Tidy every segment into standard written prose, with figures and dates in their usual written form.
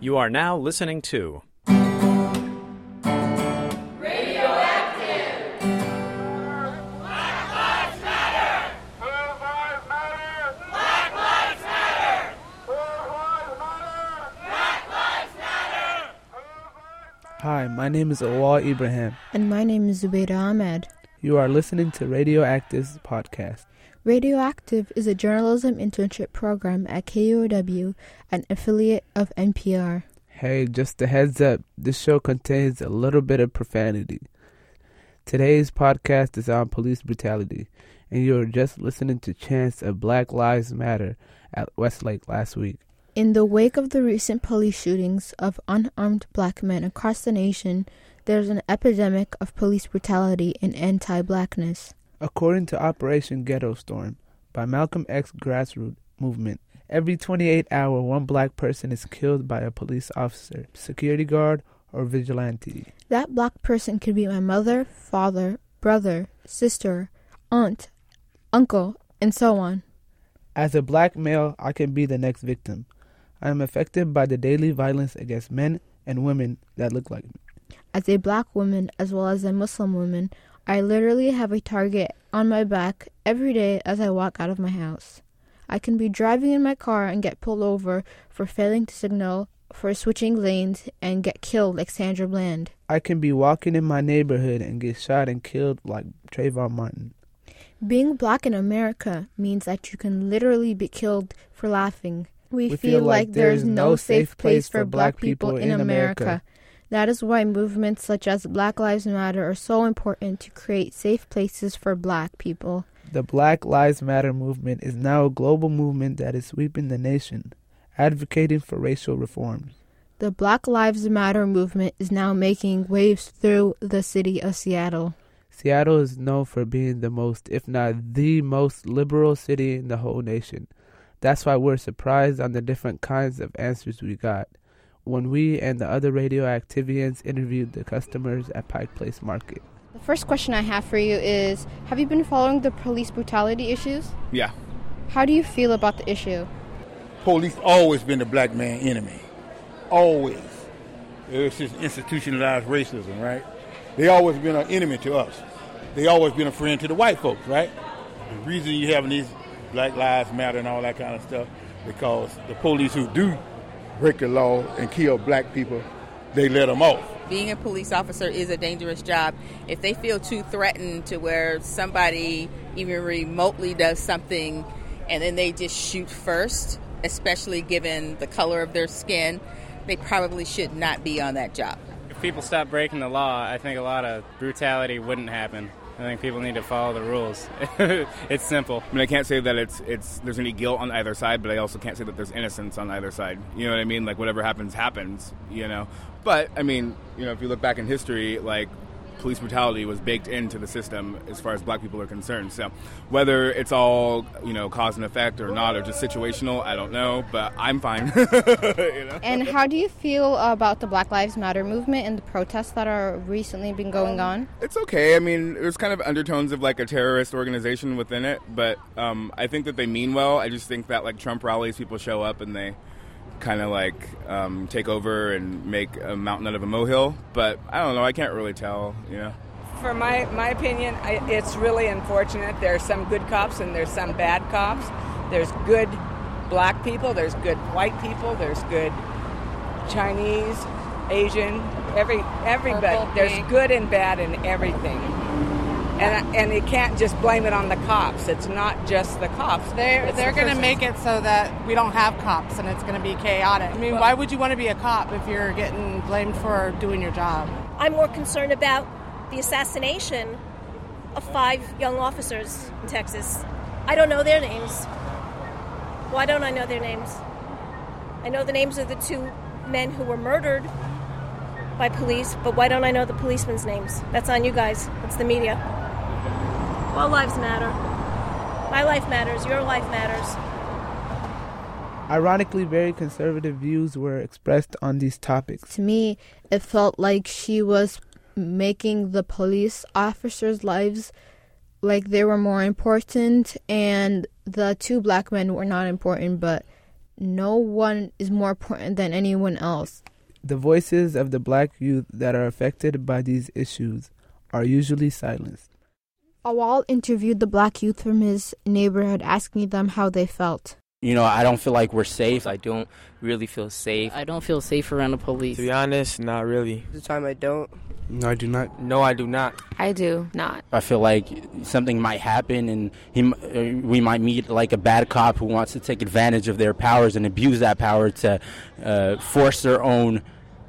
You are now listening to Radioactive! Black Lives Matter! Black Lives Matter! Black Lives Matter! Black Lives Matter! Hi, my name is Awal Ibrahim. And my name is Zubaida Ahmed. You are listening to Radioactive's podcast. Radioactive is a journalism internship program at KUOW, an affiliate of NPR. Hey, just a heads up, this show contains a little bit of profanity. Today's podcast is on police brutality, and you are just listening to chants of Black Lives Matter at Westlake last week. In the wake of the recent police shootings of unarmed black men across the nation, there's an epidemic of police brutality and anti-blackness. According to Operation Ghetto Storm by Malcolm X grassroots movement, every 28 hours, one black person is killed by a police officer, security guard, or vigilante. That black person could be my mother, father, brother, sister, aunt, uncle, and so on. As a black male, I can be the next victim. I am affected by the daily violence against men and women that look like me. As a black woman, as well as a Muslim woman, I literally have a target on my back every day as I walk out of my house. I can be driving in my car and get pulled over for failing to signal, for switching lanes, and get killed like Sandra Bland. I can be walking in my neighborhood and get shot and killed like Trayvon Martin. Being black in America means that you can literally be killed for laughing. We feel like there's no safe place for black people in America. That is why movements such as Black Lives Matter are so important to create safe places for black people. The Black Lives Matter movement is now a global movement that is sweeping the nation, advocating for racial reforms. The Black Lives Matter movement is now making waves through the city of Seattle. Seattle is known for being the most, if not the most, liberal city in the whole nation. That's why we're surprised on the different kinds of answers we got when we and the other Radioactivians interviewed the customers at Pike Place Market. The first question I have for you is, have you been following the police brutality issues? Yeah. How do you feel about the issue? Police always been the black man enemy. Always. It's just institutionalized racism, right? They always been an enemy to us. They always been a friend to the white folks, right? The reason you having these Black Lives Matter and all that kind of stuff, because the police who do break the law and kill black people, they let them off. Being a police officer is a dangerous job. If they feel too threatened to where somebody even remotely does something and then they just shoot first, especially given the color of their skin, they probably should not be on that job. If people stop breaking the law, I think a lot of brutality wouldn't happen. I think people need to follow the rules. It's simple. I mean, I can't say that it's there's any guilt on either side, but I also can't say that there's innocence on either side. You know what I mean? Like, whatever happens, happens, you know? But, I mean, you know, if you look back in history, like, police brutality was baked into the system as far as black people are concerned. So whether it's all, you know, cause and effect or not, or just situational, I don't know, but I'm fine. You know? And how do you feel about the Black Lives Matter movement and the protests that are recently been going on? It's okay. I mean, there's kind of undertones of like a terrorist organization within it, but I think that they mean well. I just think that like Trump rallies, people show up and they kind of like take over and make a mountain out of a molehill, but I don't know, I can't really tell, you know. For my opinion, it's really unfortunate. There's some good cops and there's some bad cops. There's good black people, there's good white people, there's good Chinese, Asian, everybody. There's good and bad in everything. And you can't just blame it on the cops. It's not just the cops. They're going to make it so that we don't have cops and it's going to be chaotic. I mean, why would you want to be a cop if you're getting blamed for doing your job? I'm more concerned about the assassination of 5 young officers in Texas. I don't know their names. Why don't I know their names? I know the names of the 2 men who were murdered by police, but why don't I know the policemen's names? That's on you guys. It's the media. All lives matter. My life matters. Your life matters. Ironically, very conservative views were expressed on these topics. To me, it felt like she was making the police officers' lives like they were more important, and the 2 black men were not important, but no one is more important than anyone else. The voices of the black youth that are affected by these issues are usually silenced. Awal interviewed the black youth from his neighborhood, asking them how they felt. You know, I don't feel like we're safe. I don't really feel safe. I don't feel safe around the police. To be honest, not really. This time I don't. No, I do not. No, I do not. I do not. I feel like something might happen and we might meet like a bad cop who wants to take advantage of their powers and abuse that power to force their own,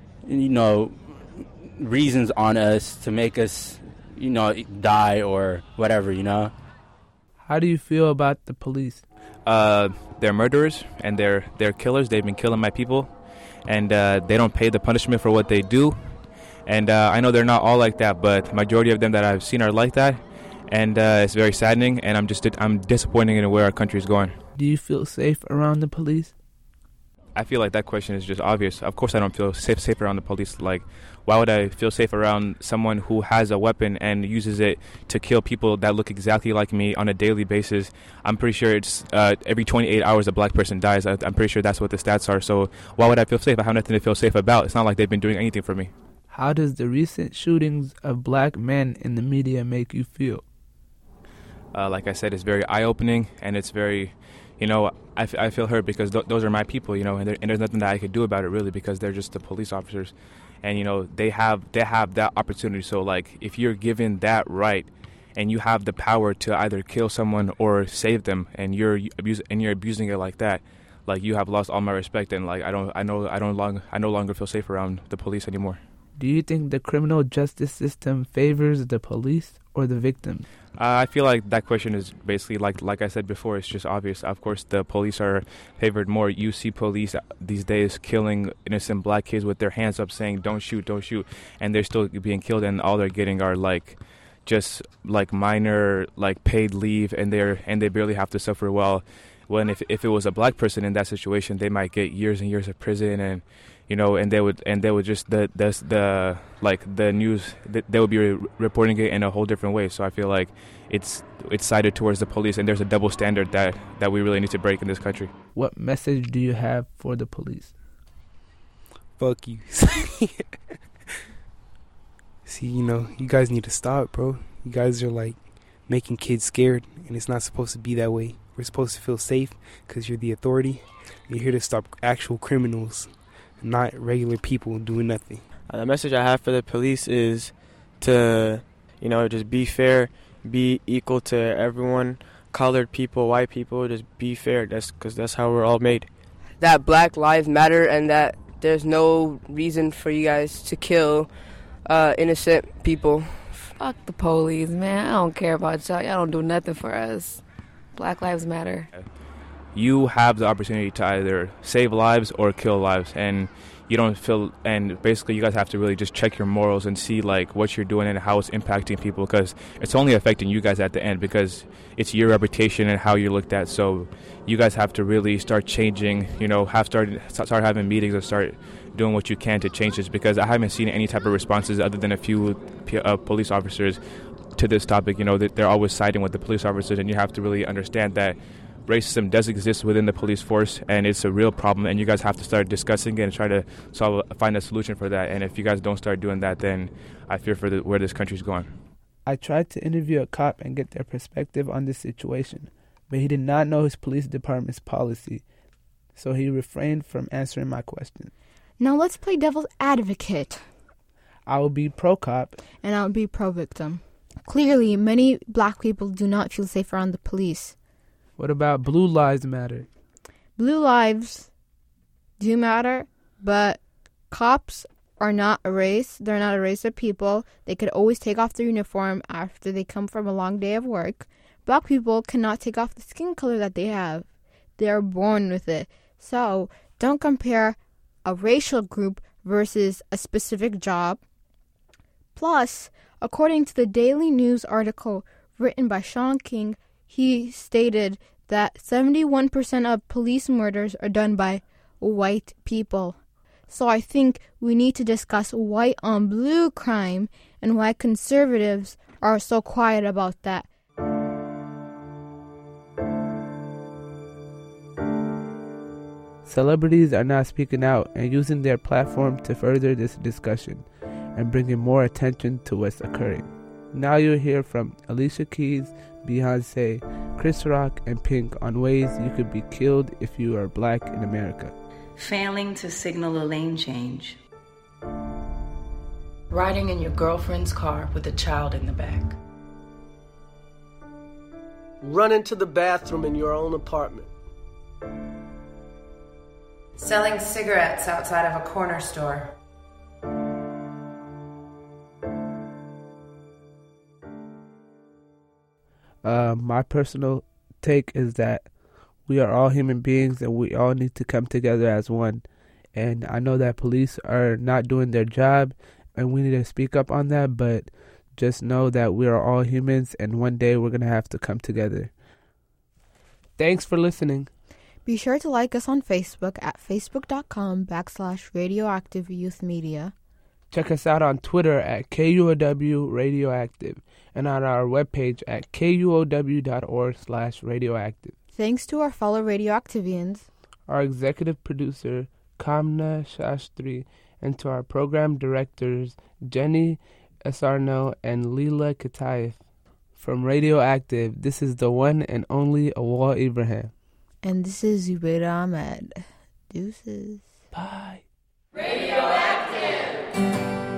reasons on us to make us, die or whatever, How do you feel about the police? They're murderers and they're killers. They've been killing my people, and they don't pay the punishment for what they do. And I know they're not all like that, but majority of them that I've seen are like that, and it's very saddening. And I'm disappointed in where our country is going. Do you feel safe around the police? I feel like that question is just obvious. Of course I don't feel safe around the police. Like, why would I feel safe around someone who has a weapon and uses it to kill people that look exactly like me on a daily basis? I'm pretty sure it's every 28 hours a black person dies. I'm pretty sure that's what the stats are. So why would I feel safe? I have nothing to feel safe about. It's not like they've been doing anything for me. How does the recent shootings of black men in the media make you feel? Like I said, it's very eye-opening, and it's very... I feel hurt because those are my people, and there's nothing that I could do about it really because they're just the police officers, and they have that opportunity. So like, if you're given that right, and you have the power to either kill someone or save them, and you're abusing it like that, like you have lost all my respect, and like I no longer feel safe around the police anymore. Do you think the criminal justice system favors the police or the victims? I feel like that question is basically like I said before, it's just obvious. Of course, the police are favored more. You see police these days killing innocent black kids with their hands up saying, don't shoot, and they're still being killed, and all they're getting are just minor paid leave, and they barely have to suffer well. When if it was a black person in that situation, they might get years and years of prison, and and they would just the news, they would be reporting it in a whole different way. So I feel like it's sided towards the police, and there's a double standard that we really need to break in this country. What message do you have for the police? Fuck you. See, you guys need to stop, bro. You guys are making kids scared, and it's not supposed to be that way. We're supposed to feel safe because you're the authority. You're here to stop actual criminals, not regular people doing nothing. The message I have for the police is to, just be fair, be equal to everyone, colored people, white people, just be fair. Because that's how we're all made. That Black Lives Matter, and that there's no reason for you guys to kill innocent people. Fuck the police, man. I don't care about y'all. Y'all don't do nothing for us. Black Lives Matter. You have the opportunity to either save lives or kill lives, and you don't feel, and basically you guys have to really just check your morals and see what you're doing and how it's impacting people, because it's only affecting you guys at the end, because it's your reputation and how you're looked at. So you guys have to really start changing, start having meetings and start doing what you can to change this, because I haven't seen any type of responses other than a few police officers to this topic. They're always siding with the police officers, and you have to really understand that racism does exist within the police force, and it's a real problem, and you guys have to start discussing it and try to find a solution for that. And if you guys don't start doing that, then I fear for where this country's going. I tried to interview a cop and get their perspective on this situation, but he did not know his police department's policy, so he refrained from answering my question. Now let's play devil's advocate. I will be pro-cop. And I will be pro-victim. Clearly, many black people do not feel safe around the police. What about Blue Lives Matter? Blue lives do matter, but cops are not a race. They're not a race of people. They could always take off their uniform after they come from a long day of work. Black people cannot take off the skin color that they have. They are born with it. So don't compare a racial group versus a specific job. Plus, according to the Daily News article written by Sean King, he stated that 71% of police murders are done by white people. So I think we need to discuss white on blue crime and why conservatives are so quiet about that. Celebrities are now speaking out and using their platform to further this discussion and bringing more attention to what's occurring. Now you'll hear from Alicia Keys, Beyonce, Chris Rock, and Pink on ways you could be killed if you are black in America. Failing to signal a lane change. Riding in your girlfriend's car with a child in the back. Running to the bathroom in your own apartment. Selling cigarettes outside of a corner store. My personal take is that we are all human beings and we all need to come together as one. And I know that police are not doing their job and we need to speak up on that, but just know that we are all humans and one day we're going to have to come together. Thanks for listening. Be sure to like us on Facebook at facebook.com/Radioactive Youth Media. Check us out on Twitter at KUOW Radioactive and on our webpage at kuow.org/radioactive. Thanks to our fellow Radioactivians, our executive producer, Kamna Shastri, and to our program directors, Jenny Asarno and Leela Katayev. From Radioactive, this is the one and only Awal Ibrahim. And this is Zubaida Ahmed. Deuces. Bye. Radioactive!